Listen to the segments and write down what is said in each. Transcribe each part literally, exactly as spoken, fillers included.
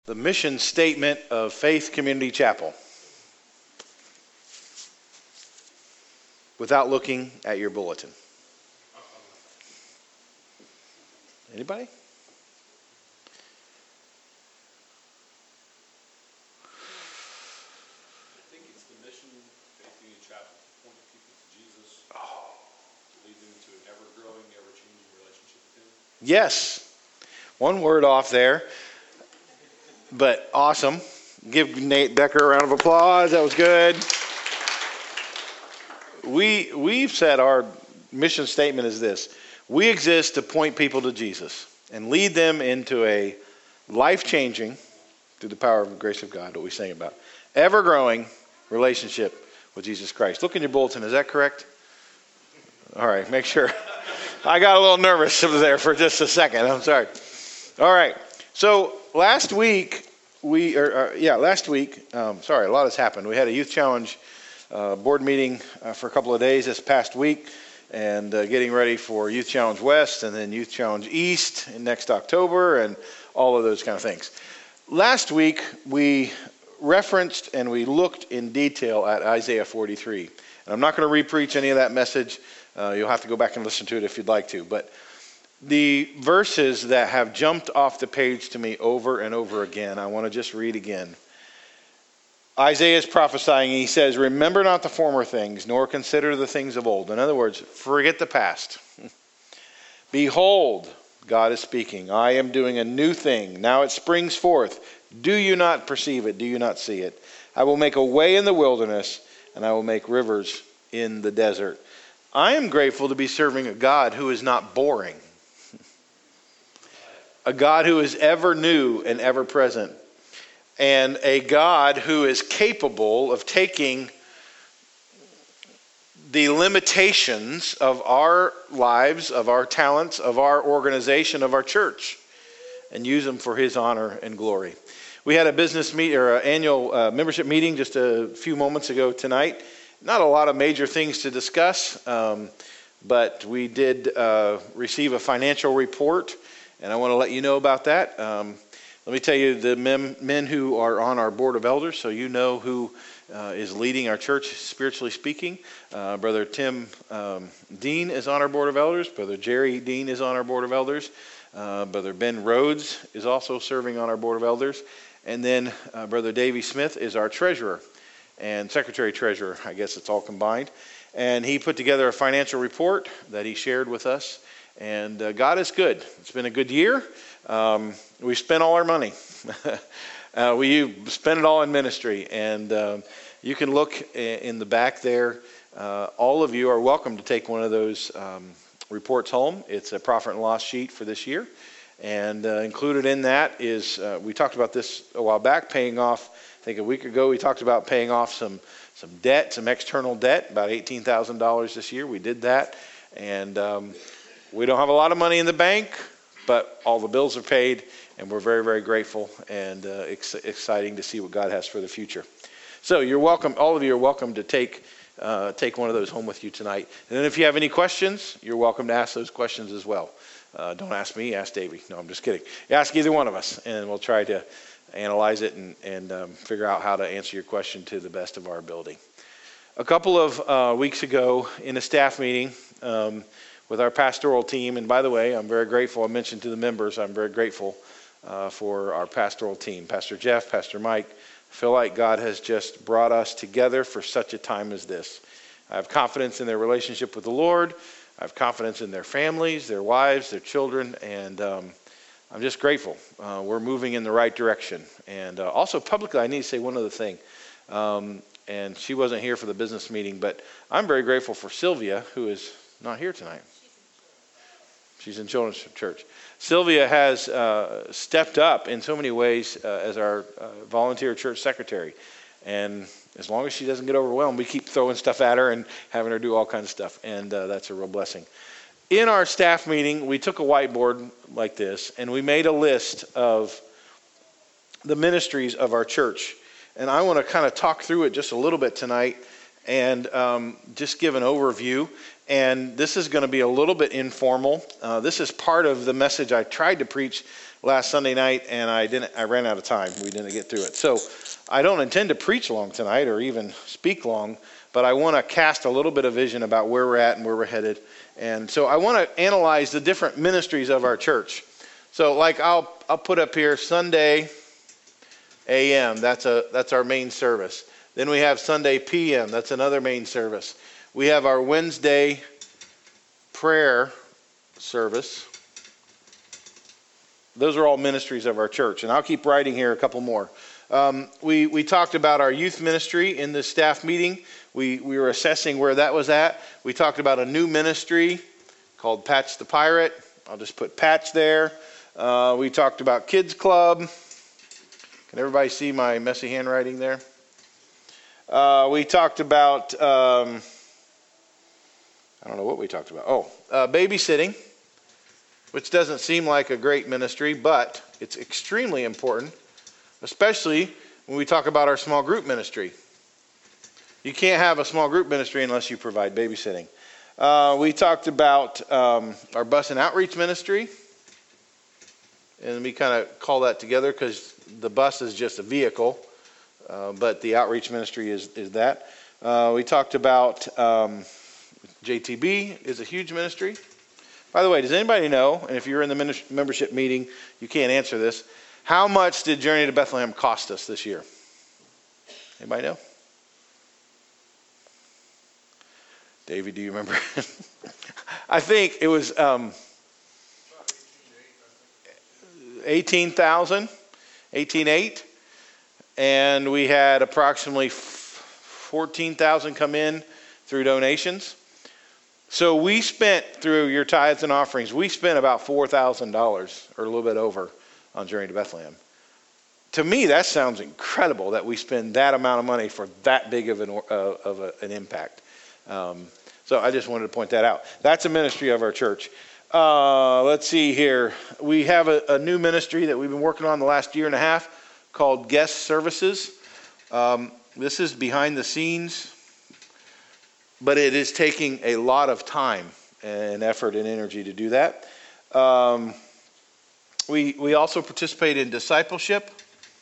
The mission statement of Faith Community Chapel without looking at your bulletin. Anybody? I think it's the mission of Faith Community Chapel to point people to Jesus, Oh. to lead them to an ever-growing, ever-changing relationship with Him. Yes. One word off there. But awesome. Give Nate Becker a round of applause. That was good. We, we've said our mission statement is this. We exist to point people to Jesus and lead them into a life-changing, through the power of the grace of God, what we sing about, ever-growing relationship with Jesus Christ. Look in your bulletin. Is that correct? All right. Make sure. I got a little nervous there for just a second. I'm sorry. All right. So last week, we, or, or yeah, last week, um, sorry, a lot has happened. We had a Youth Challenge uh, board meeting uh, for a couple of days this past week, and uh, getting ready for Youth Challenge West and then Youth Challenge East in next October and all of those kind of things. Last week, we referenced and we looked in detail at Isaiah forty-three. And I'm not going to re-preach any of that message. Uh, you'll have to go back and listen to it if you'd like to. But the verses that have jumped off the page to me over and over again, I want to just read again. Isaiah is prophesying. He says, "Remember not the former things, nor consider the things of old." In other words, forget the past. "Behold," God is speaking, "I am doing a new thing. Now it springs forth. Do you not perceive it? Do you not see it? I will make a way in the wilderness, and I will make rivers in the desert." I am grateful to be serving a God who is not boring. A God who is ever new and ever present. And a God who is capable of taking the limitations of our lives, of our talents, of our organization, of our church, and use them for His honor and glory. We had a business meet or an annual uh, membership meeting just a few moments ago tonight. Not a lot of major things to discuss, um, but we did uh, receive a financial report, and I want to let you know about that. Um, let me tell you the men, men who are on our board of elders, so you know who uh, is leading our church, spiritually speaking. Uh, Brother Tim um, Dean is on our board of elders. Brother Jerry Dean is on our board of elders. Uh, Brother Ben Rhodes is also serving on our board of elders. And then uh, Brother Davey Smith is our treasurer and secretary-treasurer. I guess it's all combined. And he put together a financial report that he shared with us. And uh, God is good. It's been a good year. Um, we spent all our money. uh, we spent it all in ministry. And um, you can look in the back there. Uh, all of you are welcome to take one of those um, reports home. It's a profit and loss sheet for this year. And uh, included in that is, uh, we talked about this a while back, paying off, I think a week ago, we talked about paying off some some debt, some external debt, about eighteen thousand dollars this year. We did that. And um, we don't have a lot of money in the bank, but all the bills are paid, and we're very, very grateful and uh, ex- exciting to see what God has for the future. So you're welcome, all of you are welcome to take uh, take one of those home with you tonight. And then if you have any questions, you're welcome to ask those questions as well. Uh, don't ask me, ask Davey. No, I'm just kidding. Ask either one of us, and we'll try to analyze it and, and um, figure out how to answer your question to the best of our ability. A couple of uh, weeks ago in a staff meeting um, with our pastoral team, and by the way, I'm very grateful. I mentioned to the members, I'm very grateful uh, for our pastoral team. Pastor Jeff, Pastor Mike, I feel like God has just brought us together for such a time as this. I have confidence in their relationship with the Lord. I have confidence in their families, their wives, their children, and um, I'm just grateful. Uh, we're moving in the right direction. And uh, also publicly, I need to say one other thing. Um, and she wasn't here for the business meeting, but I'm very grateful for Sylvia, who is not here tonight. She's in Children's Church. Sylvia has uh, stepped up in so many ways uh, as our uh, volunteer church secretary. And as long as she doesn't get overwhelmed, we keep throwing stuff at her and having her do all kinds of stuff. And uh, that's a real blessing. In our staff meeting, we took a whiteboard like this, and we made a list of the ministries of our church. And I want to kind of talk through it just a little bit tonight and um, just give an overview. And this is going to be a little bit informal. Uh, this is part of the message I tried to preach last Sunday night, and I didn't. I ran out of time. We didn't get through it. So I don't intend to preach long tonight or even speak long, but I want to cast a little bit of vision about where we're at and where we're headed. And so I want to analyze the different ministries of our church. So like I'll I'll put up here Sunday A M. That's a that's our main service. Then we have Sunday P M. That's another main service. We have our Wednesday prayer service. Those are all ministries of our church. And I'll keep writing here a couple more. Um, we, we talked about our youth ministry in the staff meeting. We, we were assessing where that was at. We talked about a new ministry called Patch the Pirate. I'll just put Patch there. Uh, we talked about Kids Club. Can everybody see my messy handwriting there? Uh, we talked about, um, I don't know what we talked about. Oh, uh, babysitting, which doesn't seem like a great ministry, but it's extremely important, especially when we talk about our small group ministry. You can't have a small group ministry unless you provide babysitting. Uh, we talked about um, our bus and outreach ministry, and we kind of call that together because the bus is just a vehicle. Uh, but the outreach ministry is, is that. Uh, we talked about um, J T B is a huge ministry. By the way, does anybody know, and if you're in the ministry, membership meeting, you can't answer this, how much did Journey to Bethlehem cost us this year? Anybody know? David, do you remember? I think it was um, eighteen thousand, eighteen eight. And we had approximately fourteen thousand come in through donations. So we spent, through your tithes and offerings, we spent about four thousand dollars or a little bit over on Journey to Bethlehem. To me, that sounds incredible that we spend that amount of money for that big of an, uh, of a, an impact. Um, so I just wanted to point that out. That's a ministry of our church. Uh, let's see here. We have a, a new ministry that we've been working on the last year and a half called Guest Services. Um, this is behind the scenes, but it is taking a lot of time and effort and energy to do that. Um, we we also participate in discipleship.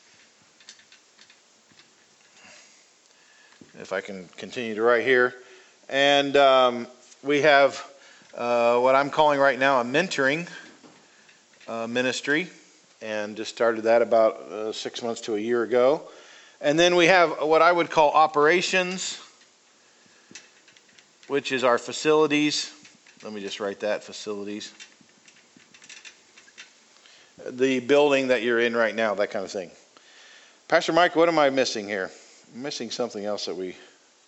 If I can continue to write here. And um, we have uh, what I'm calling right now a mentoring uh, ministry. And just started that about uh, six months to a year ago. And then we have what I would call operations, which is our facilities. Let me just write that, facilities. The building that you're in right now, that kind of thing. Pastor Mike, what am I missing here? I'm missing something else that we...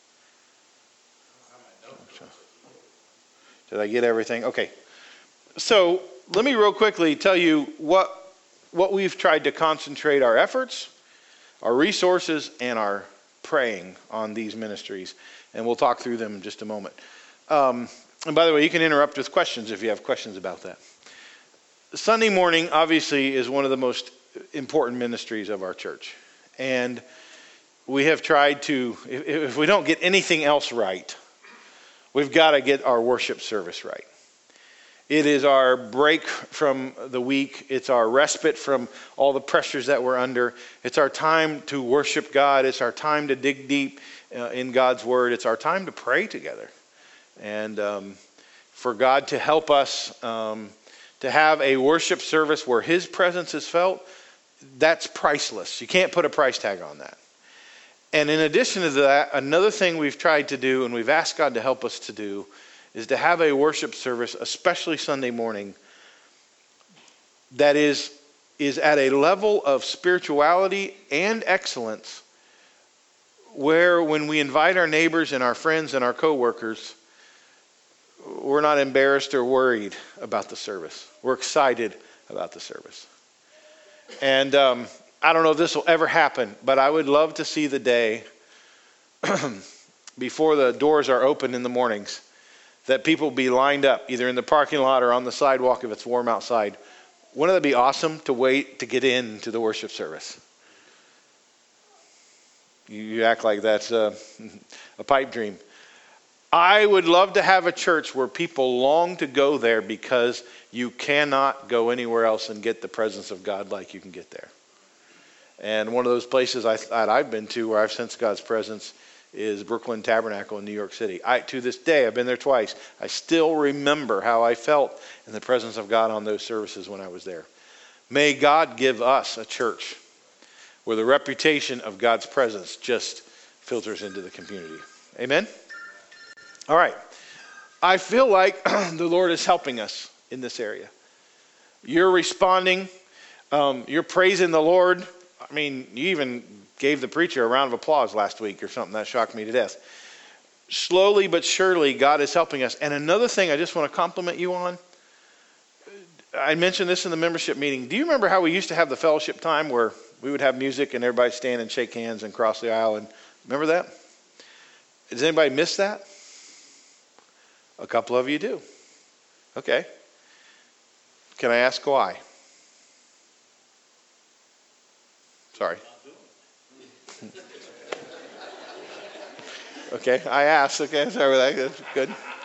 Did I get everything? Okay. So let me real quickly tell you what what we've tried to concentrate our efforts, our resources, and our praying on these ministries. And we'll talk through them in just a moment. Um, and by the way, you can interrupt with questions if you have questions about that. Sunday morning, obviously, is one of the most important ministries of our church. And we have tried to, if, if we don't get anything else right, we've got to get our worship service right. It is our break from the week. It's our respite from all the pressures that we're under. It's our time to worship God. It's our time to dig deep uh, in God's Word. It's our time to pray together. And um, for God to help us um, to have a worship service where His presence is felt, that's priceless. You can't put a price tag on that. And in addition to that, another thing we've tried to do, and we've asked God to help us to do, is to have a worship service, especially Sunday morning, that is, is at a level of spirituality and excellence where when we invite our neighbors and our friends and our coworkers, we're not embarrassed or worried about the service. We're excited about the service. And um, I don't know if this will ever happen, but I would love to see the day before the doors are open in the mornings that people be lined up either in the parking lot or on the sidewalk if it's warm outside. Wouldn't it be awesome to wait to get into the worship service? You, you act like that's a, a pipe dream. I would love to have a church where people long to go there because you cannot go anywhere else and get the presence of God like you can get there. And one of those places I thought I've been to where I've sensed God's presence is Brooklyn Tabernacle in New York City. I, to this day, I've been there twice. I still remember how I felt in the presence of God on those services when I was there. May God give us a church where the reputation of God's presence just filters into the community. Amen? All right. I feel like the Lord is helping us in this area. You're responding. Um, you're praising the Lord. I mean, you even gave the preacher a round of applause last week or something. That shocked me to death. Slowly but surely, God is helping us. And another thing I just want to compliment you on. I mentioned this in the membership meeting. Do you remember how we used to have the fellowship time where we would have music and everybody stand and shake hands and cross the aisle? And remember that? Does anybody miss that? A couple of you do. Okay. Can I ask why? Sorry. Okay, I asked. Okay, sorry about that. That's good.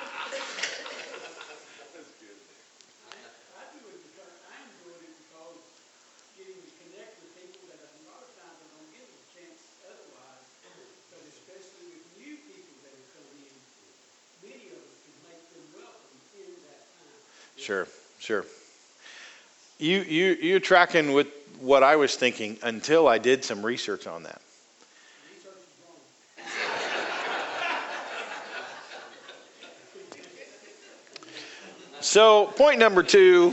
Sure, sure. You you you're tracking with what I was thinking until I did some research on that. So, point number two.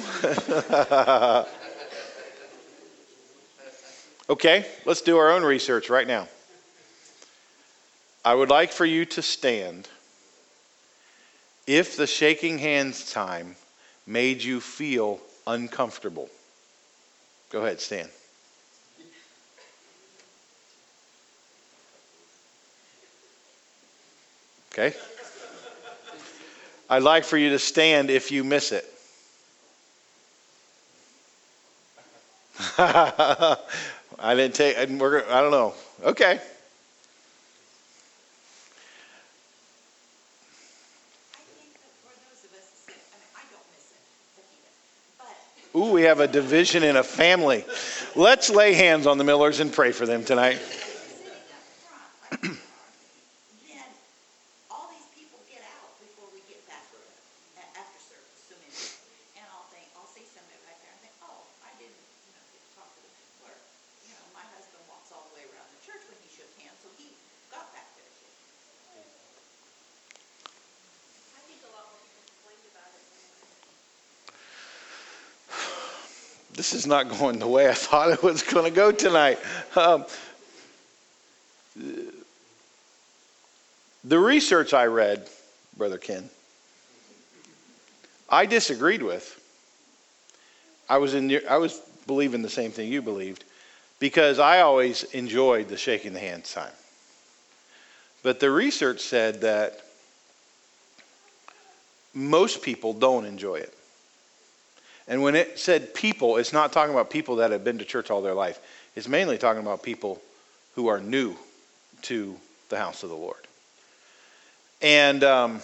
Okay, let's do our own research right now. I would like for you to stand if the shaking hands time made you feel uncomfortable. Go ahead, stand. Okay. I'd like for you to stand if you miss it. I didn't take, we're, I don't know. Okay. Ooh, we have a division in a family. Let's lay hands on the Millers and pray for them tonight. This is not going the way I thought it was going to go tonight. Um, the research I read, Brother Ken, I disagreed with. I was in. I was believing the same thing you believed, because I always enjoyed the shaking the hands time. But the research said that most people don't enjoy it. And when it said people, it's not talking about people that have been to church all their life. It's mainly talking about people who are new to the house of the Lord. And um,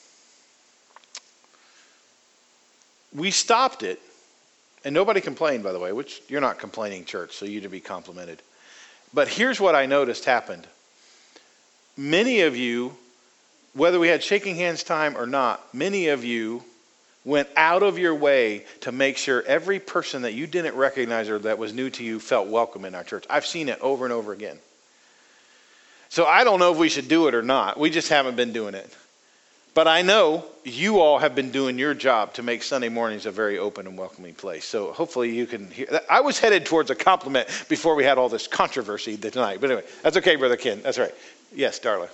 we stopped it. And nobody complained, by the way, which you're not complaining, church, so you to be complimented. But here's what I noticed happened. Many of you, whether we had shaking hands time or not, many of you went out of your way to make sure every person that you didn't recognize or that was new to you felt welcome in our church. I've seen it over and over again. So I don't know if we should do it or not. We just haven't been doing it. But I know you all have been doing your job to make Sunday mornings a very open and welcoming place. So hopefully you can hear. I was headed towards a compliment before we had all this controversy tonight. But anyway, that's okay, Brother Ken. That's right. Yes, Darla.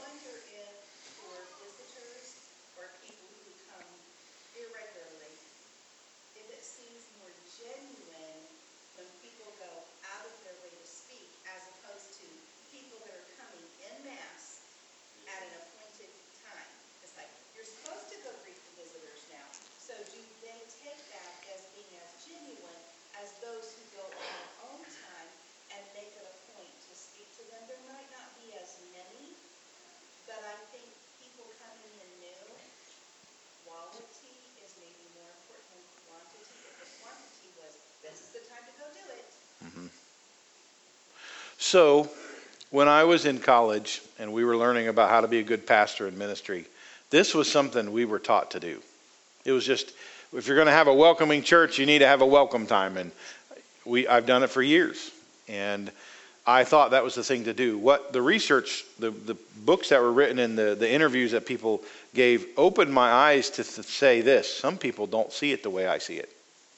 So when I was in college and we were learning about how to be a good pastor in ministry, this was something we were taught to do. It was just, if you're going to have a welcoming church, you need to have a welcome time. And we, I've done it for years. And I thought that was the thing to do. What the research, the, the books that were written and the, the interviews that people gave opened my eyes to th- say this. Some people don't see it the way I see it.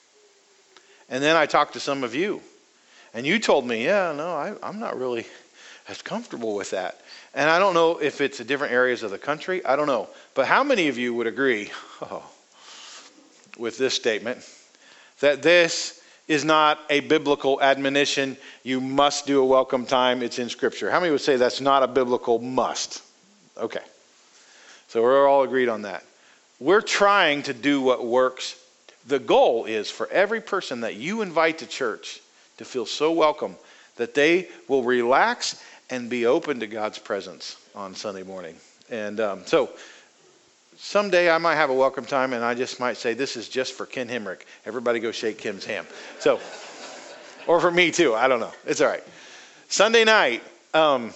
And then I talked to some of you. And you told me, yeah, no, I, I'm not really as comfortable with that. And I don't know if it's in different areas of the country. I don't know. But how many of you would agree oh, with this statement? That this is not a biblical admonition. You must do a welcome time. It's in Scripture. How many would say that's not a biblical must? Okay. So we're all agreed on that. We're trying to do what works. The goal is for every person that you invite to church to feel so welcome that they will relax and be open to God's presence on Sunday morning. And um, so someday I might have a welcome time, and I just might say, this is just for Ken Hemrick. Everybody go shake Kim's hand. So, or for me too. I don't know. It's all right. Sunday night. Um,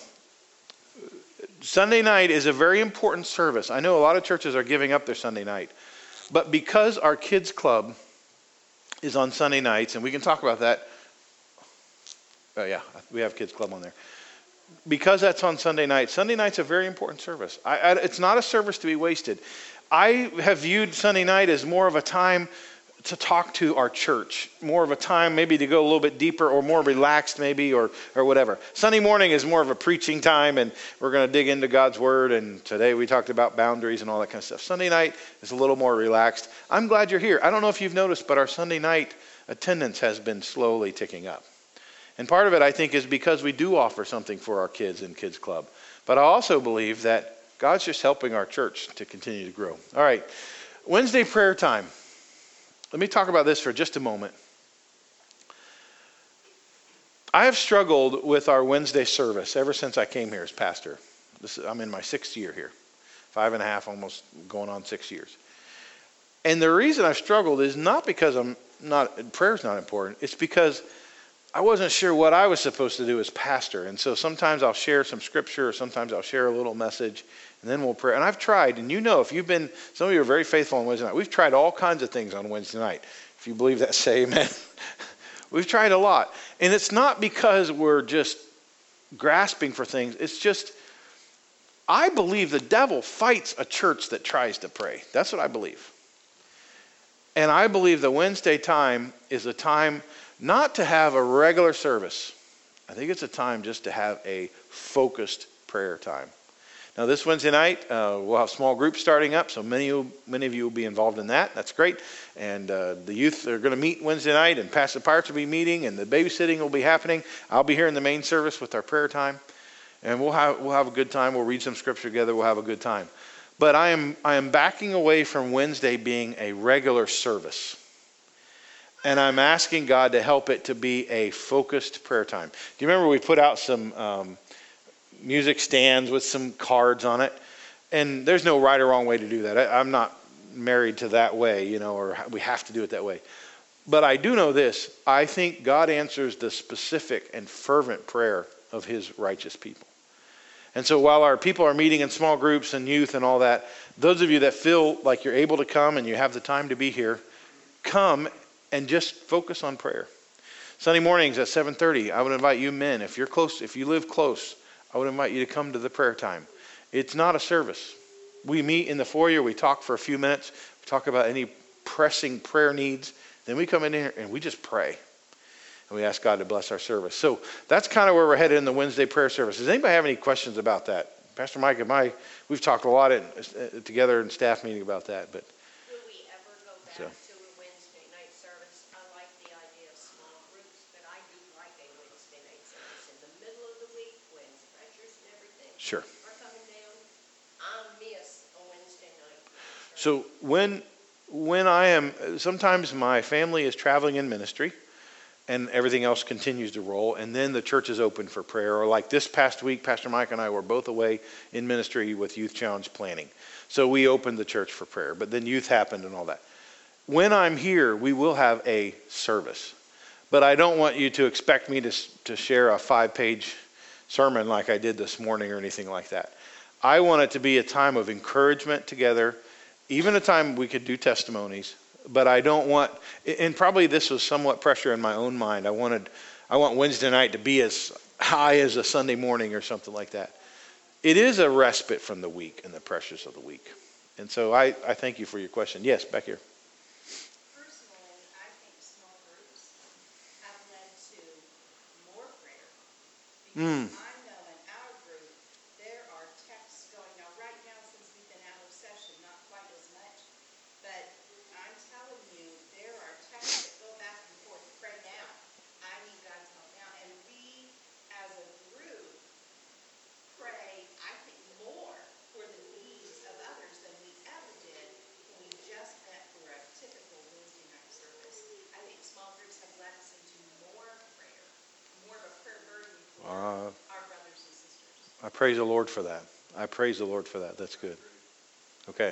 Sunday night is a very important service. I know a lot of churches are giving up their Sunday night. But because our kids club is on Sunday nights, and we can talk about that. Oh yeah, we have kids club on there. Because that's on Sunday night, Sunday night's a very important service. I, I, it's not a service to be wasted. I have viewed Sunday night as more of a time to talk to our church, more of a time maybe to go a little bit deeper or more relaxed maybe or or whatever. Sunday morning is more of a preaching time, and we're going to dig into God's Word, and today we talked about boundaries and all that kind of stuff. Sunday night is a little more relaxed. I'm glad you're here. I don't know if you've noticed, but our Sunday night attendance has been slowly ticking up. And part of it, I think, is because we do offer something for our kids in Kids Club. But I also believe that God's just helping our church to continue to grow. All right, Wednesday prayer time. Let me talk about this for just a moment. I have struggled with our Wednesday service ever since I came here as pastor. This is, I'm in my sixth year here. Five and a half, almost going on six years. And the reason I've struggled is not because I'm not, prayer's not important. It's because I wasn't sure what I was supposed to do as pastor. And so sometimes I'll share some scripture, or sometimes I'll share a little message, and then we'll pray. And I've tried, and you know, if you've been, some of you are very faithful on Wednesday night. We've tried all kinds of things on Wednesday night. If you believe that, say amen. We've tried a lot. And it's not because we're just grasping for things. It's just, I believe the devil fights a church that tries to pray. That's what I believe. And I believe the Wednesday time is a time not to have a regular service. I think it's a time just to have a focused prayer time. Now this Wednesday night, uh, we'll have small groups starting up, so many, many of you will be involved in that. That's great. And uh, the youth are going to meet Wednesday night, and Pastor Pirates will be meeting, and the babysitting will be happening. I'll be here in the main service with our prayer time, and we'll have we'll have a good time. We'll read some scripture together. We'll have a good time. But I am I am backing away from Wednesday being a regular service. And I'm asking God to help it to be a focused prayer time. Do you remember we put out some um, music stands with some cards on it? And there's no right or wrong way to do that. I, I'm not married to that way, you know, or we have to do it that way. But I do know this. I think God answers the specific and fervent prayer of his righteous people. And so while our people are meeting in small groups and youth and all that, those of you that feel like you're able to come and you have the time to be here, come and just focus on prayer. Sunday mornings at seven thirty, I would invite you men, if you're close, if you live close, I would invite you to come to the prayer time. It's not a service. We meet in the foyer, we talk for a few minutes, we talk about any pressing prayer needs, then we come in here and we just pray. And we ask God to bless our service. So that's kind of where we're headed in the Wednesday prayer service. Does anybody have any questions about that? Pastor Mike and I, we've talked a lot in, uh, together in staff meeting about that. But will we ever go back so. to a Wednesday night service? I like the idea of small groups, but I do like a Wednesday night service in the middle of the week when pressures and everything Sure. are coming down. I miss a Wednesday night service. So when when I am, sometimes my family is traveling in ministry, and everything else continues to roll, and then the church is open for prayer. Or like this past week, Pastor Mike and I were both away in ministry with Youth Challenge planning. So we opened the church for prayer, but then youth happened and all that. When I'm here, we will have a service. But I don't want you to expect me to, to share a five-page sermon like I did this morning or anything like that. I want it to be a time of encouragement together, even a time we could do testimonies. But I don't want, and probably this was somewhat pressure in my own mind. I wanted, I want Wednesday night to be as high as a Sunday morning or something like that. It is a respite from the week and the pressures of the week. And so I, I thank you for your question. Yes, back here. Personally, I think small groups have led to more prayer. Mm. Because I know in our group, there are texts going now. Right now, since we've been out of session, not quite as much. But I'm telling you, there are texts that go back and forth. Pray now. I need God's help now. And we, as a group, pray, I think, more for the needs of others than we ever did when we just met for a typical Wednesday night service. I think small groups have led us into more prayer, more of a prayer burden for Uh, our brothers and sisters. I praise the Lord for that. I praise the Lord for that. That's good. Okay.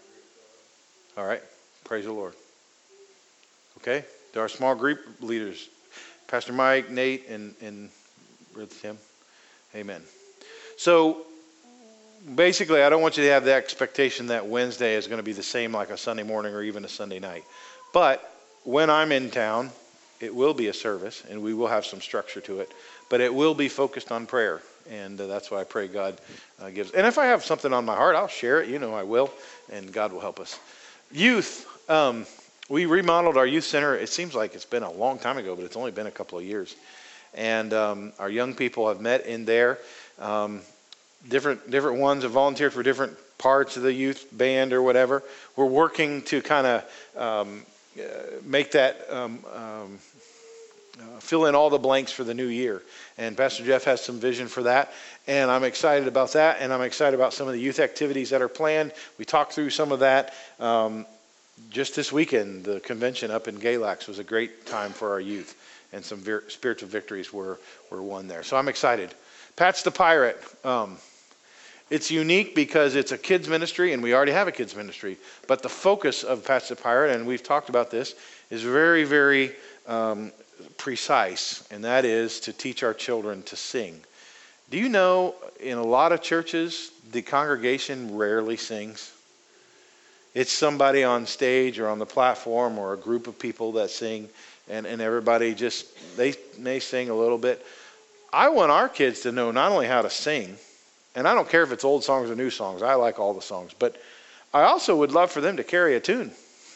All right. Praise the Lord. Okay. There are small group leaders. Pastor Mike, Nate, and, and Brother Tim. Amen. So basically, I don't want you to have the expectation that Wednesday is going to be the same like a Sunday morning or even a Sunday night. But when I'm in town, it will be a service, and we will have some structure to it. But it will be focused on prayer, and uh, that's why I pray God uh, gives. And if I have something on my heart, I'll share it. You know I will, and God will help us. Youth, um, we remodeled our youth center. It seems like it's been a long time ago, but it's only been a couple of years. And um, our young people have met in there. Um, different different ones have volunteered for different parts of the youth band or whatever. We're working to kind of um, uh, make that um, um, uh, fill in all the blanks for the new year. And Pastor Jeff has some vision for that, and I'm excited about that. And I'm excited about some of the youth activities that are planned. We talked through some of that um, just this weekend. The convention up in Galax was a great time for our youth, and some vir- spiritual victories were were won there. So I'm excited. Pat's the Pirate. Um, it's unique because it's a kids ministry, and we already have a kids ministry. But the focus of Pat's the Pirate, and we've talked about this, is very, very um, precise, and that is to teach our children to sing. Do you know, in a lot of churches, the congregation rarely sings? It's somebody on stage or on the platform or a group of people that sing, and, and everybody just, they may sing a little bit. I want our kids to know not only how to sing, and I don't care if it's old songs or new songs. I like all the songs. But I also would love for them to carry a tune.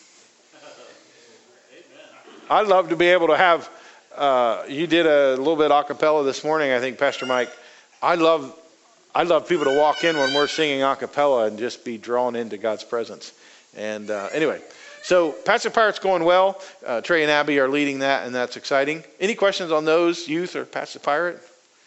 I'd love to be able to have, uh, you did a little bit a cappella this morning, I think, Pastor Mike. I love, I love people to walk in when we're singing a cappella and just be drawn into God's presence. And uh, anyway, so Pat's the Pirate's going well. Uh, Trey and Abby are leading that, and that's exciting. Any questions on those, youth or Pat's the Pirate?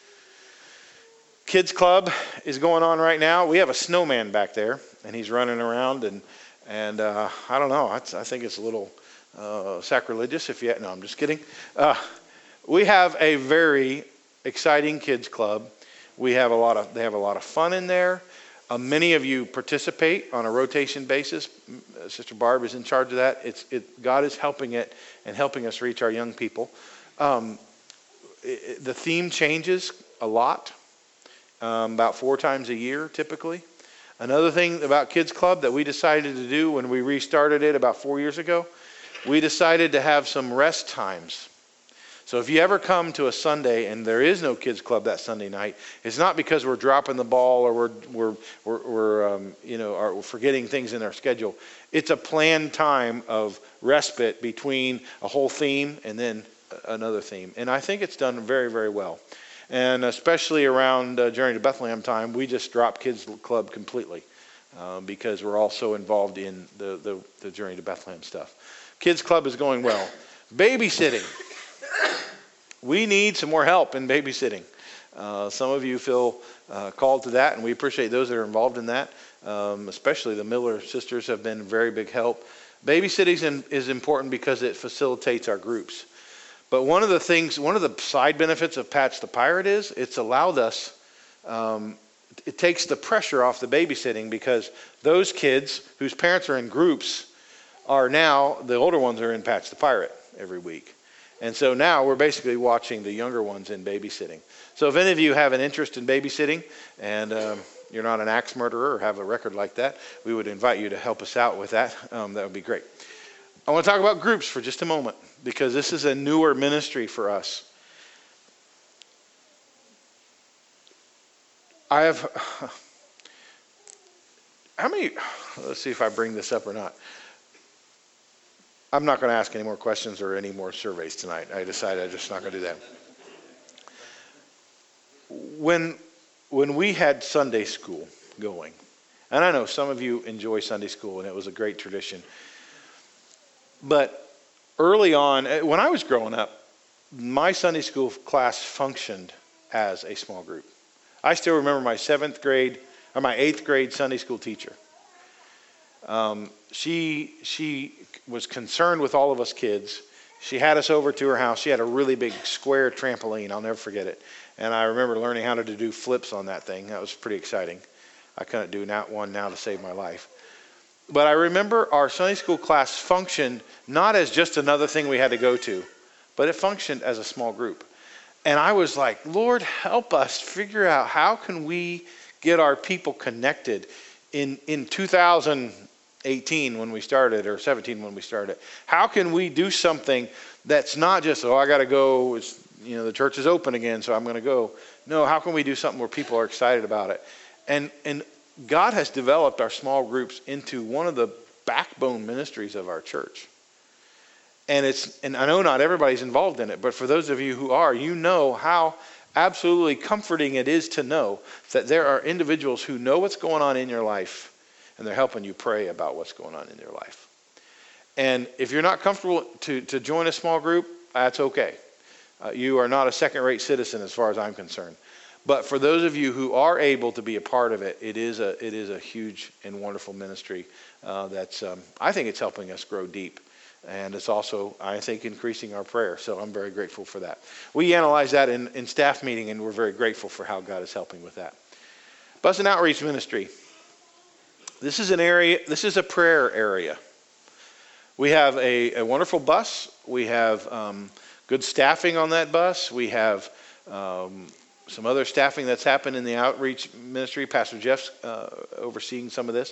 Kids Club is going on right now. We have a snowman back there, and he's running around, and and uh, I don't know. I, I think it's a little uh, sacrilegious. If you no, I'm just kidding. Uh, we have a very exciting Kids Club. We have a lot of they have a lot of fun in there. Uh, many of you participate on a rotation basis. Sister Barb is in charge of that. It's it, God is helping it and helping us reach our young people. Um, it, the theme changes a lot. Um, about four times a year, typically. Another thing about Kids Club that we decided to do when we restarted it about four years ago, we decided to have some rest times. So if you ever come to a Sunday and there is no Kids Club that Sunday night, it's not because we're dropping the ball or we're we're we're, we're um, you know are forgetting things in our schedule. It's a planned time of respite between a whole theme and then another theme, and I think it's done very, very well. And especially around uh, Journey to Bethlehem time, we just dropped Kids Club completely uh, because we're also involved in the, the, the Journey to Bethlehem stuff. Kids Club is going well. Babysitting. We need some more help in babysitting. Uh, some of you feel uh, called to that, and we appreciate those that are involved in that. Um, especially the Miller sisters have been very big help. Babysitting is important because it facilitates our groups. But one of the things, one of the side benefits of Pat's the Pirate is it's allowed us, um, it takes the pressure off the babysitting because those kids whose parents are in groups are now, the older ones are in Pat's the Pirate every week. And so now we're basically watching the younger ones in babysitting. So if any of you have an interest in babysitting and um, you're not an axe murderer or have a record like that, we would invite you to help us out with that. Um, that would be great. I want to talk about groups for just a moment because this is a newer ministry for us. I have, how many, let's see if I bring this up or not. I'm not going to ask any more questions or any more surveys tonight. I decided I'm just not going to do that. When, when we had Sunday school going, and I know some of you enjoy Sunday school and it was a great tradition, but early on, when I was growing up, my Sunday school class functioned as a small group. I still remember my seventh grade, or my eighth grade Sunday school teacher. Um, she she was concerned with all of us kids. She had us over to her house. She had a really big square trampoline. I'll never forget it. And I remember learning how to do flips on that thing. That was pretty exciting. I couldn't do not one now to save my life. But I remember our Sunday school class functioned not as just another thing we had to go to, but it functioned as a small group. And I was like, Lord, help us figure out how can we get our people connected. In in two thousand eighteen when we started, or seventeen when we started, how can we do something that's not just, oh, I got to go, it's, you know, the church is open again, so I'm going to go. No, how can we do something where people are excited about it? And and God has developed our small groups into one of the backbone ministries of our church. And it's and I know not everybody's involved in it, but for those of you who are, you know how absolutely comforting it is to know that there are individuals who know what's going on in your life and they're helping you pray about what's going on in your life. And if you're not comfortable to, to join a small group, that's okay. Uh, you are not a second-rate citizen as far as I'm concerned. But for those of you who are able to be a part of it, it is a it is a huge and wonderful ministry uh, that's, um, I think it's helping us grow deep. And it's also, I think, increasing our prayer. So I'm very grateful for that. We analyzed that in, in staff meeting, and we're very grateful for how God is helping with that. Bus and outreach ministry. This is an area, this is a prayer area. We have a, a wonderful bus. We have um, good staffing on that bus. We have um, some other staffing that's happened in the outreach ministry. Pastor Jeff's uh, overseeing some of this.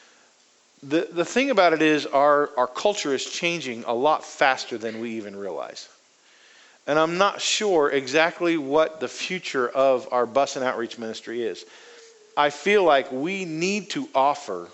The the thing about it is our, our culture is changing a lot faster than we even realize. And I'm not sure exactly what the future of our bus and outreach ministry is. I feel like we need to offer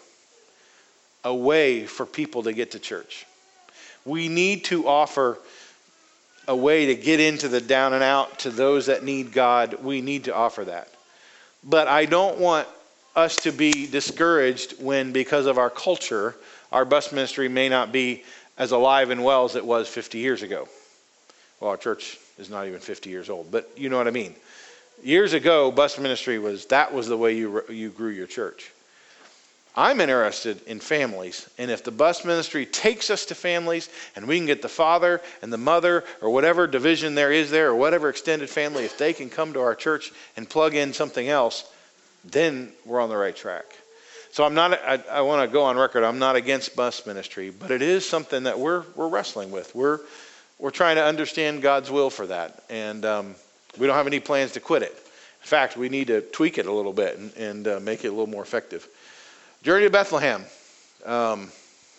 a way for people to get to church. We need to offer a way to get into the down and out to those that need God. We need to offer that. But I don't want us to be discouraged when, because of our culture, our bus ministry may not be as alive and well as it was fifty years ago. Well, our church is not even fifty years old, but you know what I mean. Years ago, bus ministry was, that was the way you you grew your church. I'm interested in families, and if the bus ministry takes us to families and we can get the father and the mother or whatever division there is there or whatever extended family, if they can come to our church and plug in something else, then we're on the right track. So I'm not, I, I want to go on record, I'm not against bus ministry, but it is something that we're we're wrestling with. We're we're trying to understand God's will for that. And um, we don't have any plans to quit it. In fact, we need to tweak it a little bit and, and uh, make it a little more effective. Journey to Bethlehem. Um,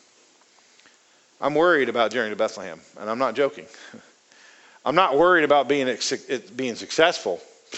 I'm worried about Journey to Bethlehem, and I'm not joking. I'm not worried about being it being successful.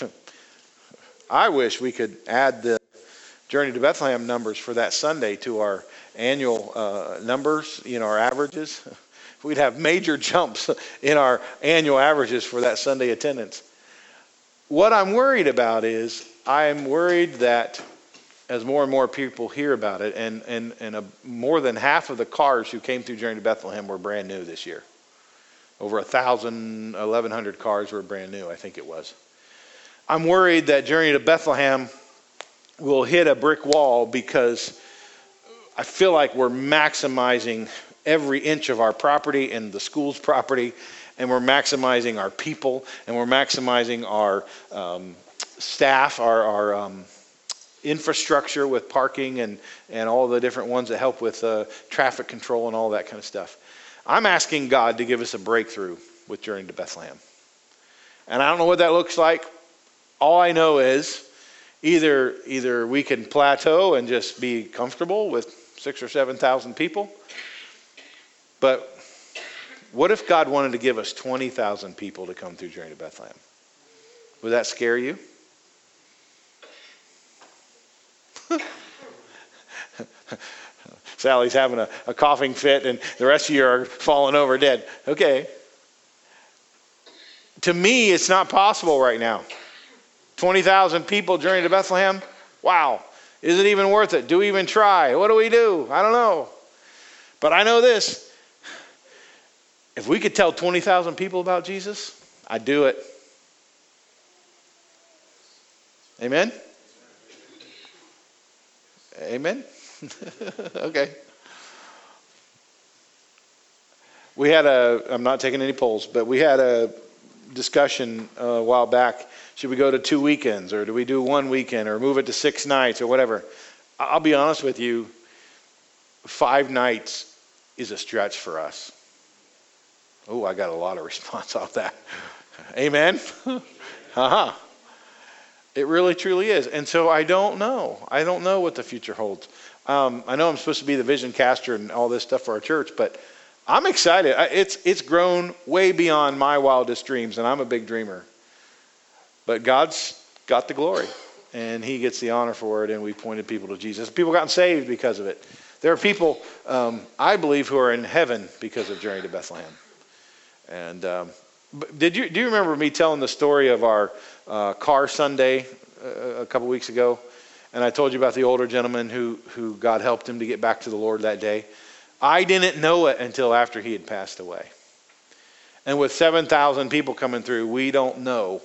I wish we could add the Journey to Bethlehem numbers for that Sunday to our annual uh, numbers, you know, our averages. We'd have major jumps in our annual averages for that Sunday attendance. What I'm worried about is I'm worried that as more and more people hear about it, and, and, and a, more than half of the cars who came through Journey to Bethlehem were brand new this year. Over one thousand, eleven hundred cars were brand new, I think it was. I'm worried that Journey to Bethlehem will hit a brick wall because I feel like we're maximizing every inch of our property and the school's property, and we're maximizing our people, and we're maximizing our um, staff, our, our um, infrastructure with parking and, and all the different ones that help with uh, traffic control and all that kind of stuff. I'm asking God to give us a breakthrough with Journey to Bethlehem. And I don't know what that looks like. All I know is either either we can plateau and just be comfortable with six or seven thousand people. But what if God wanted to give us twenty thousand people to come through Journey to Bethlehem? Would that scare you? Sally's having a, a coughing fit and the rest of you are falling over dead. Okay. To me, it's not possible right now. twenty thousand people Journey to Bethlehem? Wow. Is it even worth it? Do we even try? What do we do? I don't know. But I know this. If we could tell twenty thousand people about Jesus, I'd do it. Amen? Amen? Okay. We had a, I'm not taking any polls, but we had a discussion uh, a while back. Should we go to two weekends or do we do one weekend or move it to six nights or whatever? I'll be honest with you, five nights is a stretch for us. Oh, I got a lot of response off that. Amen? Uh-huh. It really, truly is. And so I don't know. I don't know what the future holds. Um, I know I'm supposed to be the vision caster and all this stuff for our church, but I'm excited. It's it's grown way beyond my wildest dreams, and I'm a big dreamer. But God's got the glory, and he gets the honor for it, and we pointed people to Jesus. People gotten saved because of it. There are people, um, I believe, who are in heaven because of Journey to Bethlehem. And um, did you do you remember me telling the story of our uh, car Sunday uh, a couple weeks ago? And I told you about the older gentleman who, who God helped him to get back to the Lord that day. I didn't know it until after he had passed away. And with seven thousand people coming through, we don't know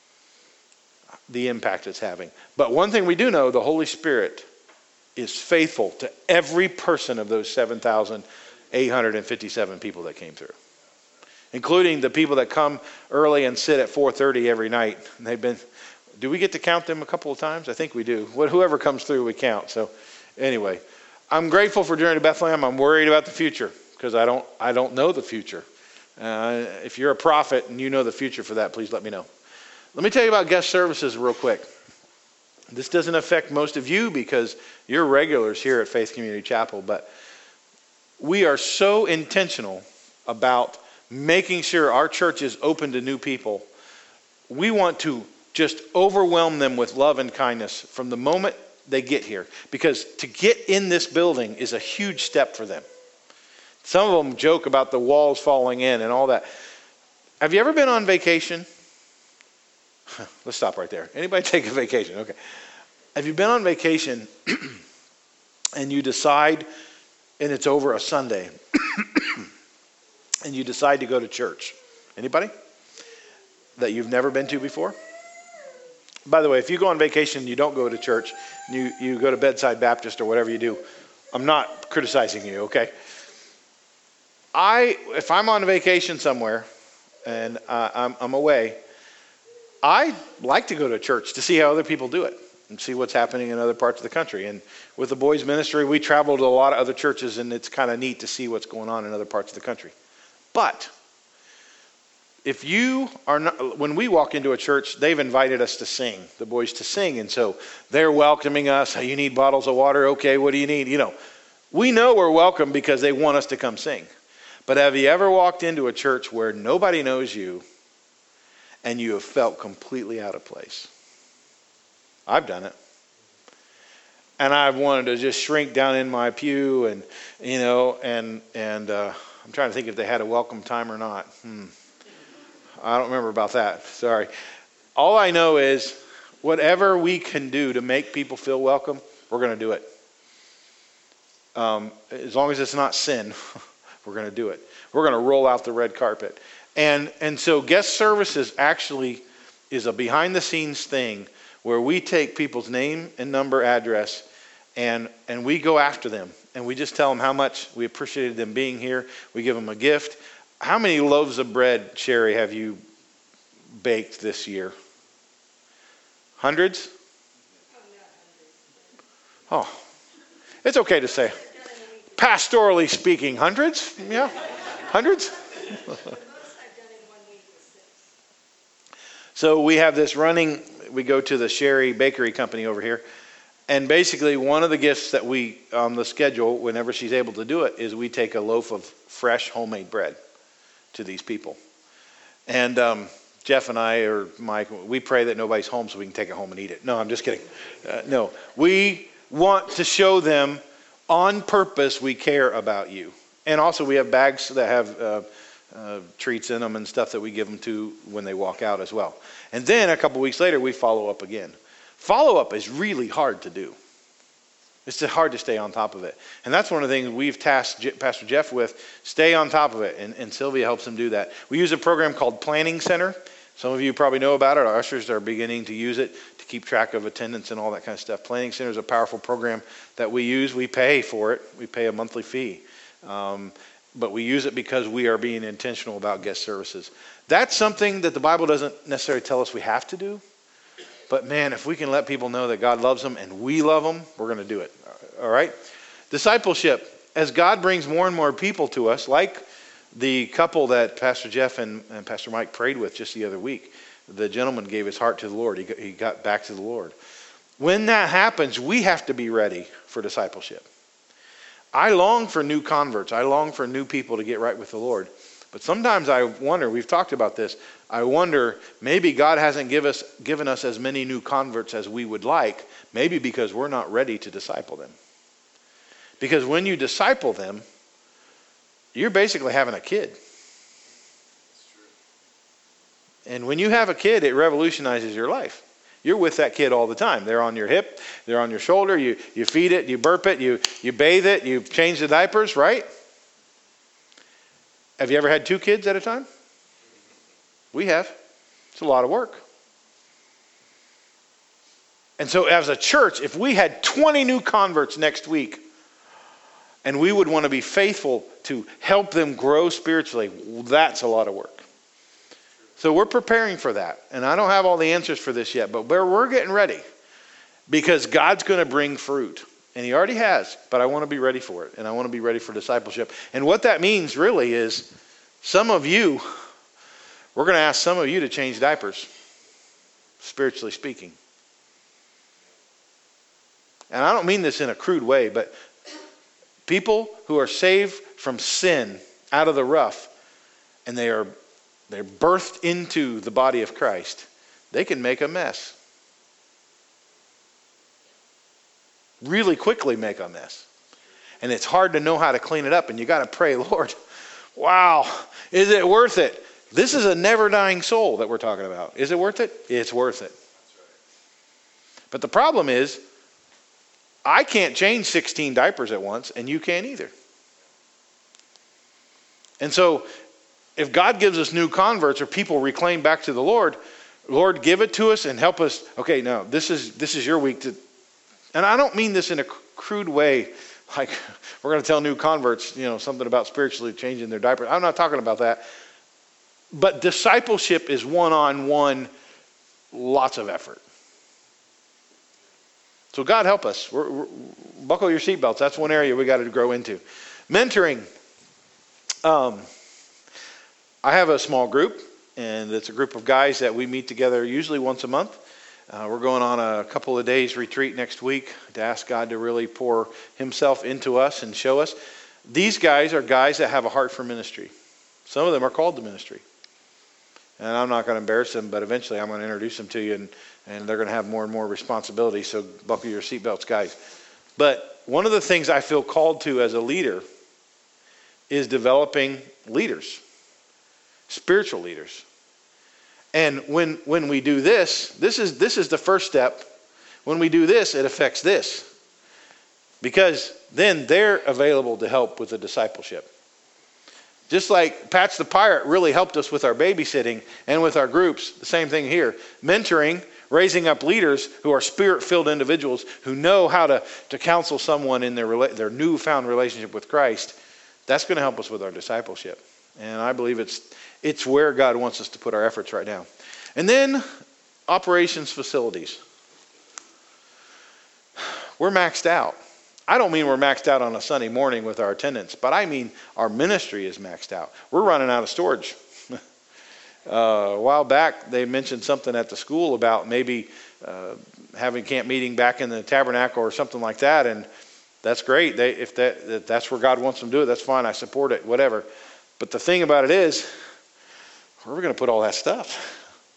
the impact it's having. But one thing we do know, the Holy Spirit is faithful to every person of those seven thousand eight hundred fifty-seven people that came through, including the people that come early and sit at four thirty every night. And they've been, do we get to count them a couple of times? I think we do. Whoever comes through, we count. So anyway, I'm grateful for Journey to Bethlehem. I'm worried about the future because I don't, I don't know the future. Uh, if you're a prophet and you know the future for that, please let me know. Let me tell you about guest services real quick. This doesn't affect most of you because you're regulars here at Faith Community Chapel, but we are so intentional about making sure our church is open to new people. We want to just overwhelm them with love and kindness from the moment they get here, because to get in this building is a huge step for them. Some of them joke about the walls falling in and all that. Have you ever been on vacation? Let's stop right there. Anybody take a vacation? Okay. Have you been on vacation and you decide, and it's over a Sunday, and you decide to go to church? Anybody? That you've never been to before? By the way, if you go on vacation and you don't go to church, you, you go to Bedside Baptist or whatever you do, I'm not criticizing you, okay? I, if I'm on vacation somewhere and uh, I'm, I'm away, I like to go to church to see how other people do it and see what's happening in other parts of the country. And with the boys ministry, we travel to a lot of other churches, and it's kind of neat to see what's going on in other parts of the country. But if you are not, when we walk into a church, they've invited us to sing, the boys to sing. And so they're welcoming us. Hey, you need bottles of water? Okay, what do you need? You know, we know we're welcome because they want us to come sing. But have you ever walked into a church where nobody knows you and you have felt completely out of place? I've done it. And I've wanted to just shrink down in my pew and, you know, and, and uh, I'm trying to think if they had a welcome time or not. Hmm. I don't remember about that. Sorry. All I know is whatever we can do to make people feel welcome, we're going to do it. Um, as long as it's not sin, we're going to do it. We're going to roll out the red carpet. And and so guest services actually is a behind-the-scenes thing where we take people's name and number, address, and and we go after them. And we just tell them how much we appreciated them being here. We give them a gift. How many loaves of bread, Sherry, have you baked this year? Hundreds? Oh, it's okay to say. Pastorally speaking, hundreds? Yeah, hundreds? So we have this running, we go to the Sherry Bakery Company over here. And basically one of the gifts that we, on the schedule, whenever she's able to do it, is we take a loaf of fresh homemade bread to these people. And um, Jeff and I, or Mike, we pray that nobody's home so we can take it home and eat it. No, I'm just kidding. Uh, no, we want to show them on purpose we care about you. And also we have bags that have uh, uh, treats in them and stuff that we give them to when they walk out as well. And then a couple weeks later, we follow up again. Follow-up is really hard to do. It's just hard to stay on top of it. And that's one of the things we've tasked Je- Pastor Jeff with, stay on top of it. And, and Sylvia helps him do that. We use a program called Planning Center. Some of you probably know about it. Our ushers are beginning to use it to keep track of attendance and all that kind of stuff. Planning Center is a powerful program that we use. We pay for it. We pay a monthly fee. Um, but we use it because we are being intentional about guest services. That's something that the Bible doesn't necessarily tell us we have to do. But man, if we can let people know that God loves them and we love them, we're going to do it. All right? Discipleship. As God brings more and more people to us, like the couple that Pastor Jeff and, and Pastor Mike prayed with just the other week, the gentleman gave his heart to the Lord. He got, he got back to the Lord. When that happens, we have to be ready for discipleship. I long for new converts. I long for new people to get right with the Lord. But sometimes I wonder, we've talked about this, I wonder maybe God hasn't give us, given us as many new converts as we would like, maybe because we're not ready to disciple them. Because when you disciple them, you're basically having a kid. And when you have a kid, it revolutionizes your life. You're with that kid all the time. They're on your hip, they're on your shoulder, you, you feed it, you burp it, you, you bathe it, you change the diapers, right? Have you ever had two kids at a time? We have. It's a lot of work. And so as a church, if we had twenty new converts next week, and we would want to be faithful to help them grow spiritually, that's a lot of work. So we're preparing for that. And I don't have all the answers for this yet, but we're getting ready. Because God's going to bring fruit. And he already has, but I want to be ready for it. And I want to be ready for discipleship. And what that means really is some of you, we're going to ask some of you to change diapers, spiritually speaking. And I don't mean this in a crude way, but people who are saved from sin out of the rough, and they are they're birthed into the body of Christ, they can make a mess. Really quickly make a mess. And it's hard to know how to clean it up, and you got to pray, Lord, wow, is it worth it? This is a never dying soul that we're talking about. Is it worth it? It's worth it. But the problem is, I can't change sixteen diapers at once, and you can't either. And so, if God gives us new converts or people reclaim back to the Lord, Lord, give it to us and help us. Okay, now this is this is your week to. And I don't mean this in a crude way, like we're going to tell new converts, you know, something about spiritually changing their diapers. I'm not talking about that. But discipleship is one-on-one, lots of effort. So God help us. We're, we're, buckle your seatbelts. That's one area we got to grow into. Mentoring. Um, I have a small group, and it's a group of guys that we meet together usually once a month. Uh, we're going on a couple of days retreat next week to ask God to really pour himself into us and show us. These guys are guys that have a heart for ministry. Some of them are called to ministry. And I'm not going to embarrass them, but eventually I'm going to introduce them to you, and, and they're going to have more and more responsibility, so buckle your seatbelts, guys. But one of the things I feel called to as a leader is developing leaders, spiritual leaders. And when when we do this, this is this is the first step. When we do this, it affects this. Because then they're available to help with the discipleship. Just like Patch the Pirate really helped us with our babysitting and with our groups, the same thing here. Mentoring, raising up leaders who are spirit-filled individuals who know how to, to counsel someone in their, their newfound relationship with Christ. That's going to help us with our discipleship. And I believe it's it's where God wants us to put our efforts right now. And then operations facilities. We're maxed out. I don't mean we're maxed out on a Sunday morning with our attendance, but I mean our ministry is maxed out. We're running out of storage. Uh, a while back, they mentioned something at the school about maybe uh, having camp meeting back in the tabernacle or something like that, and that's great. They, if that if that's where God wants them to do it, that's fine. I support it, whatever. But the thing about it is, where are we going to put all that stuff?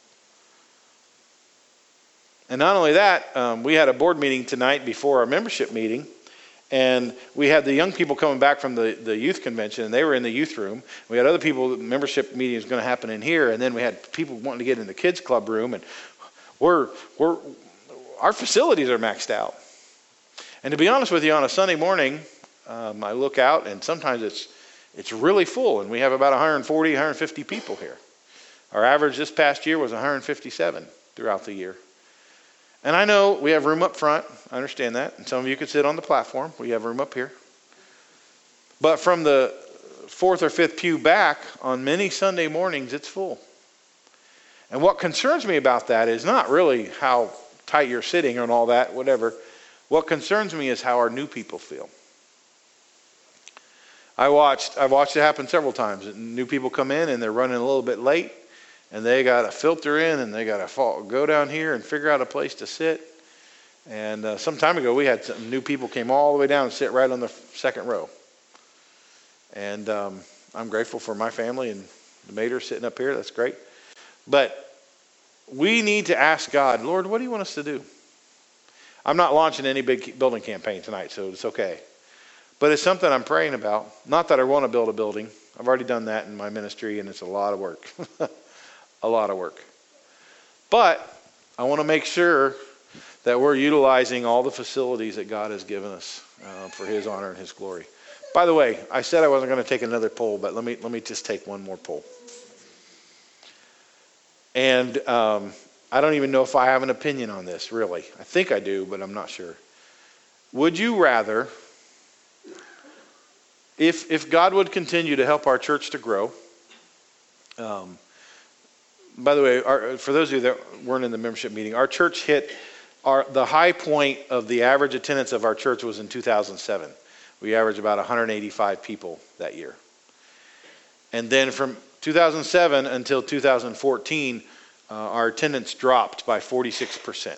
And not only that, um, we had a board meeting tonight before our membership meeting, and we had the young people coming back from the, the youth convention, and they were in the youth room. We had other people, the membership meeting is going to happen in here, and then we had people wanting to get in the kids club room, and we're we're our facilities are maxed out. And to be honest with you, on a Sunday morning, um, I look out, and sometimes it's it's really full, and we have about one hundred forty, one hundred fifty people here. Our average this past year was one hundred fifty-seven throughout the year. And I know we have room up front. I understand that. And some of you could sit on the platform. We have room up here. But from the fourth or fifth pew back, on many Sunday mornings, it's full. And what concerns me about that is not really how tight you're sitting and all that, whatever. What concerns me is how our new people feel. I watched, I've watched it happen several times. New people come in and they're running a little bit late. And they got to filter in, and they got to go down here and figure out a place to sit. And uh, some time ago, we had some new people came all the way down and sit right on the second row. And um, I'm grateful for my family and the mater sitting up here. That's great. But we need to ask God, Lord, what do you want us to do? I'm not launching any big building campaign tonight, so it's okay. But it's something I'm praying about. Not that I want to build a building. I've already done that in my ministry, and it's a lot of work. A lot of work. But I want to make sure that we're utilizing all the facilities that God has given us uh, for his honor and his glory. By the way, I said I wasn't going to take another poll, but let me let me just take one more poll. And um, I don't even know if I have an opinion on this, really. I think I do, but I'm not sure. Would you rather, if if God would continue to help our church to grow, um, by the way, our, for those of you that weren't in the membership meeting, our church hit our the high point of the average attendance of our church was in two thousand seven. We averaged about one hundred eighty-five people that year. And then from two thousand seven until two thousand fourteen, uh, our attendance dropped by forty-six percent.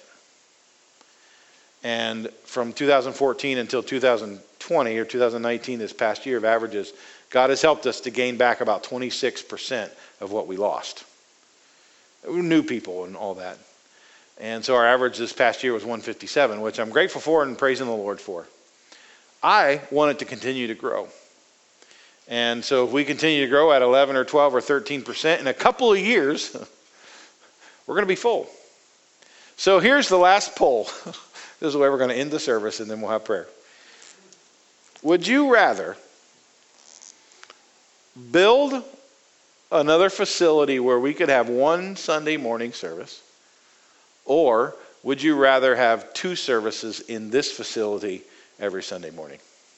And from two thousand fourteen until two thousand twenty or two thousand nineteen, this past year of averages, God has helped us to gain back about twenty-six percent of what we lost. New people and all that. And so our average this past year was one fifty-seven, which I'm grateful for and praising the Lord for. I want it to continue to grow. And so if we continue to grow at eleven or twelve or thirteen percent in a couple of years, we're going to be full. So here's the last poll. This is the way we're going to end the service, and then we'll have prayer. Would you rather build another facility where we could have one Sunday morning service, or would you rather have two services in this facility every Sunday morning?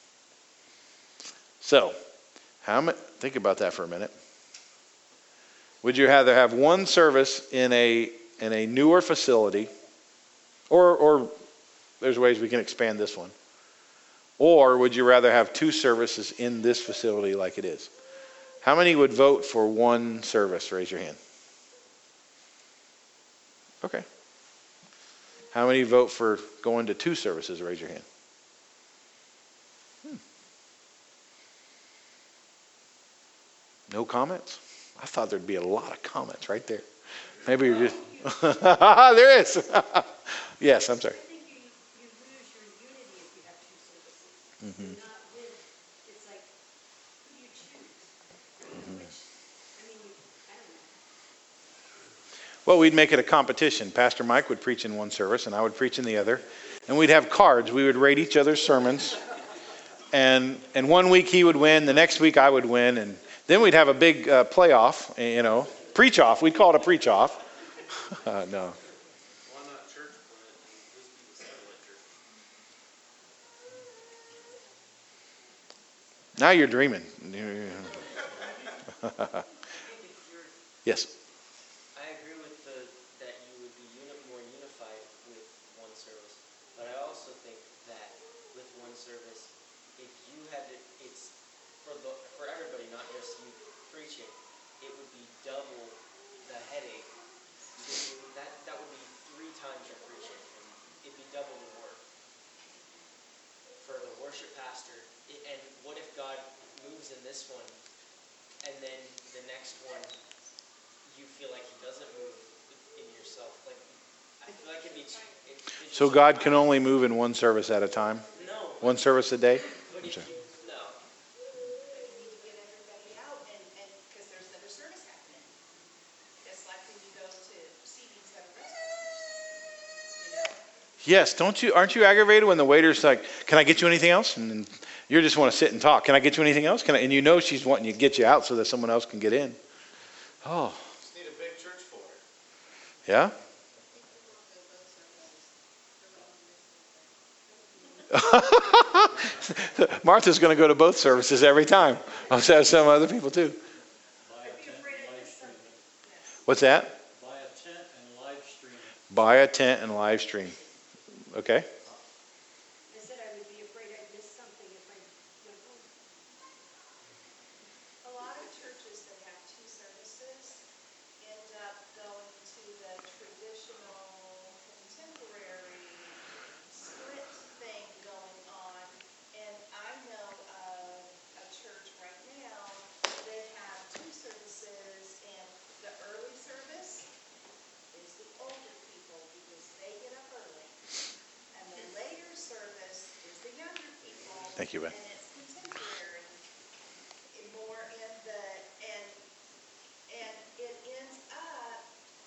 So, how many, think about that for a minute. Would you rather have one service in a in a newer facility, or or there's ways we can expand this one, or would you rather have two services in this facility like it is? How many would vote for one service? Raise your hand. Okay. How many vote for going to two services? Raise your hand. Hmm. No comments? I thought there'd be a lot of comments right there. Maybe you're just... There is. Yes, I'm sorry. I think you, you lose your unity if you have two services. Mm-hmm. Not with, it's like, who do you choose? Mm-hmm. Which, I mean, you, I don't know. Well, we'd make it a competition. Pastor Mike would preach in one service, and I would preach in the other. And we'd have cards. We would rate each other's sermons. And and one week he would win. The next week I would win. And then we'd have a big uh, playoff, you know, preach off. We'd call it a preach off. uh, no. Why not church plant and this be the satellite church? Now you're dreaming. Yes. I agree with the that you would be uni- more unified with one service, but I also think that with one service, if you had to, it's for the for everybody, not just you preaching, it would be double the headache, then that, that would be three times your preaching, and it'd be double the work for the worship pastor. And what if God moves in this one, and then the next one, you feel like he doesn't move in yourself? Like, I feel like it'd be... It, it's So God can only move in one service at a time? No. One service a day? But if Okay. you, no. But you need to get everybody out and, and, because there's another service happening. Just like when you go to Seabees at a restaurant, you know? Yes, don't you, aren't you aggravated when the waiter's like, can I get you anything else? And then you just want to sit and talk. Can I get you anything else? Can I? And you know she's wanting you to get you out so that someone else can get in. Oh, Just need a big church for it. yeah? Martha's going to go to both services every time. I'll have some other people too. Buy a tent and live stream it. What's that? Buy a tent and live stream it. Buy a tent and live stream. Okay. I said I would be afraid I'd miss something if I went home. A lot of churches that have two services end up going to the traditional contemporary split thing going on. And I know of a church right now that have two services, and the early service is the older people because they get up early. And the later service is the younger people. Thank you, Ben. And it's contemporary, and more in the, and, and it ends up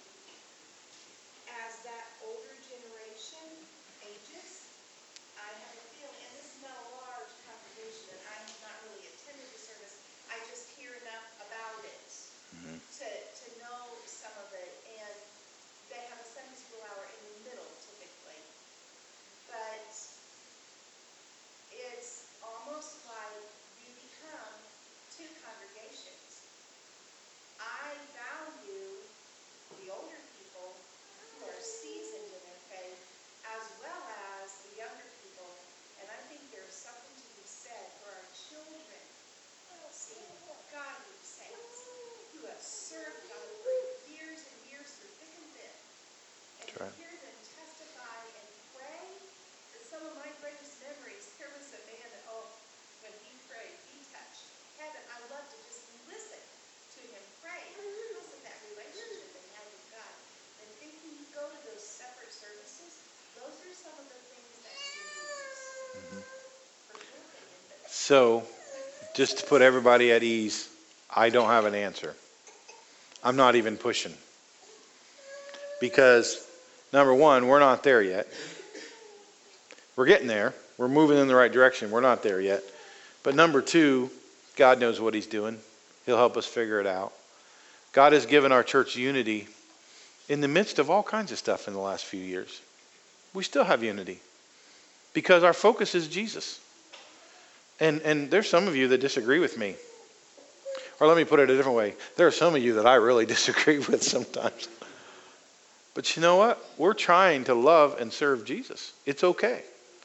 as that older generation ages. I have a feeling, and this is not a large congregation, and I have not really attended the service. I just hear enough about it Mhm. to, to know some of it. And they have a Sunday school hour in the middle typically. But it's almost like you become two congregations. I value the older people who are seasoned in their faith as well as the younger people. And I think there's something to be said for our children seeing godly saints who have served God for years and years through thick and thin. And That's to right. hear them testify and pray. And some of my greatest memories, here was a man that, oh, when he prayed, he touched heaven. I love to just listen to him pray because of that relationship they had with God. And thinking you go to those separate services, those are some of the things that you lose. Personal opinion, but So, just to put everybody at ease, I don't have an answer. I'm not even pushing. Because, number one, we're not there yet. We're getting there. We're moving in the right direction. We're not there yet. But number two, God knows what he's doing. He'll help us figure it out. God has given our church unity in the midst of all kinds of stuff in the last few years. We still have unity because our focus is Jesus. And and there's some of you that disagree with me. Or let me put it a different way. There are some of you that I really disagree with sometimes. But you know what? We're trying to love and serve Jesus. It's okay.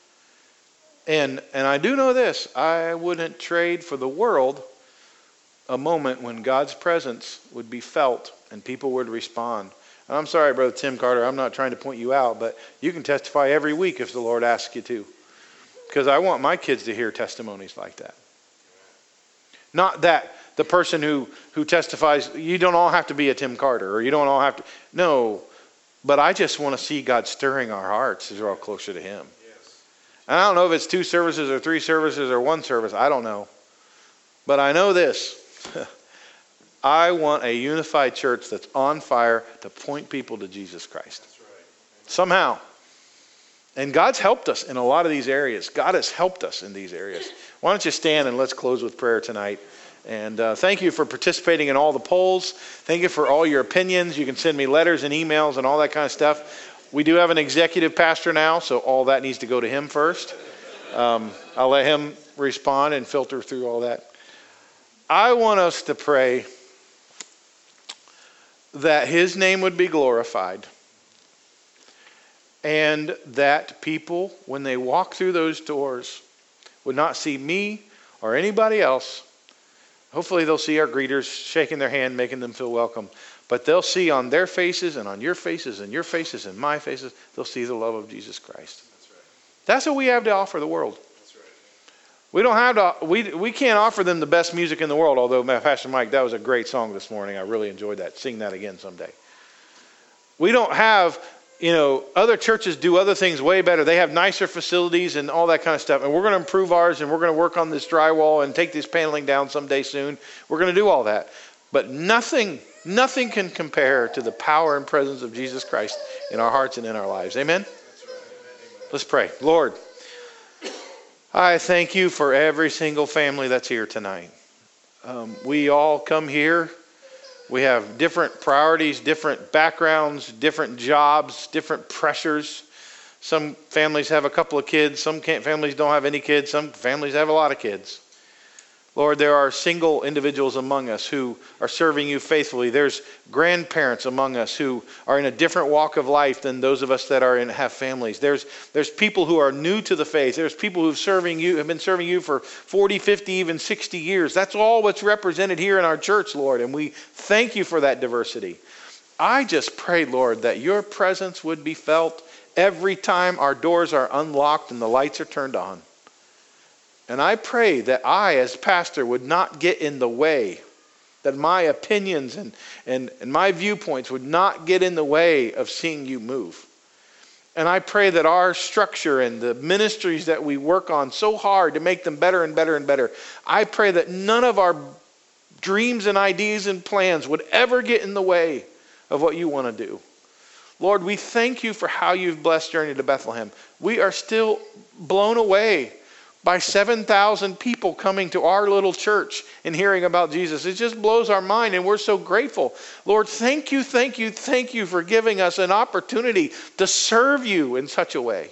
And and I do know this. I wouldn't trade for the world a moment when God's presence would be felt and people would respond. And I'm sorry, Brother Tim Carter, I'm not trying to point you out, but you can testify every week if the Lord asks you to. Because I want my kids to hear testimonies like that. Not that the person who, who testifies, you don't all have to be a Tim Carter, or you don't all have to. No, but I just want to see God stirring our hearts as we're all closer to him. Yes. And I don't know if it's two services or three services or one service. I don't know. But I know this. I want a unified church that's on fire to point people to Jesus Christ. That's right. Somehow. And God's helped us in a lot of these areas. God has helped us in these areas. Why don't you stand and let's close with prayer tonight. And uh, thank you for participating in all the polls. Thank you for all your opinions. You can send me letters and emails and all that kind of stuff. We do have an executive pastor now, so all that needs to go to him first. Um, I'll let him respond and filter through all that. I want us to pray that his name would be glorified. And that people, when they walk through those doors, would not see me or anybody else. Hopefully they'll see our greeters shaking their hand, making them feel welcome. but they'll see on their faces and on your faces and your faces and my faces, they'll see the love of Jesus Christ. That's right. That's what we have to offer the world. That's right. We don't have to, we, we can't offer them the best music in the world, although Pastor Mike, that was a great song this morning. I really enjoyed that. Sing that again someday. We don't have, you know, other churches do other things way better. They have nicer facilities and all that kind of stuff. And we're going to improve ours, and we're going to work on this drywall and take this paneling down someday soon. We're going to do all that. But nothing, nothing can compare to the power and presence of Jesus Christ in our hearts and in our lives. Amen? That's right. Amen. Let's pray. Lord, I thank you for every single family that's here tonight. Um, we all come here. We have different priorities, different backgrounds, different jobs, different pressures. Some families have a couple of kids. Some can't, families don't have any kids. Some families have a lot of kids. Lord, there are single individuals among us who are serving you faithfully. There's grandparents among us who are in a different walk of life than those of us that are in have families. There's there's people who are new to the faith. There's people who've serving you have been serving you for forty, fifty, even sixty years. That's all what's represented here in our church, Lord, and we thank you for that diversity. I just pray, Lord, that your presence would be felt every time our doors are unlocked and the lights are turned on. And I pray that I, as pastor, would not get in the way, that my opinions and, and, and my viewpoints would not get in the way of seeing you move. And I pray that our structure and the ministries that we work on so hard to make them better and better and better, I pray that none of our dreams and ideas and plans would ever get in the way of what you want to do. Lord, we thank you for how you've blessed Journey to Bethlehem. We are still blown away by seven thousand people coming to our little church and hearing about Jesus. It just blows our mind, and we're so grateful. Lord, thank you, thank you, thank you for giving us an opportunity to serve you in such a way.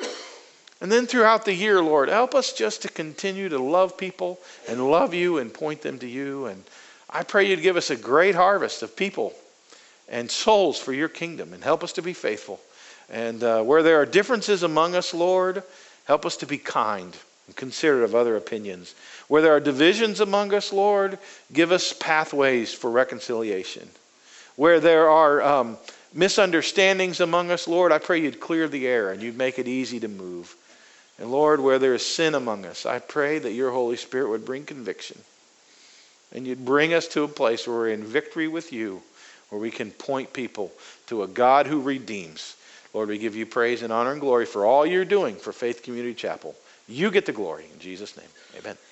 And then throughout the year, Lord, help us just to continue to love people and love you and point them to you. And I pray you'd give us a great harvest of people and souls for your kingdom, and help us to be faithful. And uh, where there are differences among us, Lord, help us to be kind and considerate of other opinions. Where there are divisions among us, Lord, give us pathways for reconciliation. Where there are um, misunderstandings among us, Lord, I pray you'd clear the air and you'd make it easy to move. And Lord, where there is sin among us, I pray that your Holy Spirit would bring conviction. And you'd bring us to a place where we're in victory with you, where we can point people to a God who redeems. Lord, we give you praise and honor and glory for all you're doing for Faith Community Chapel. You get the glory. In Jesus' name, amen.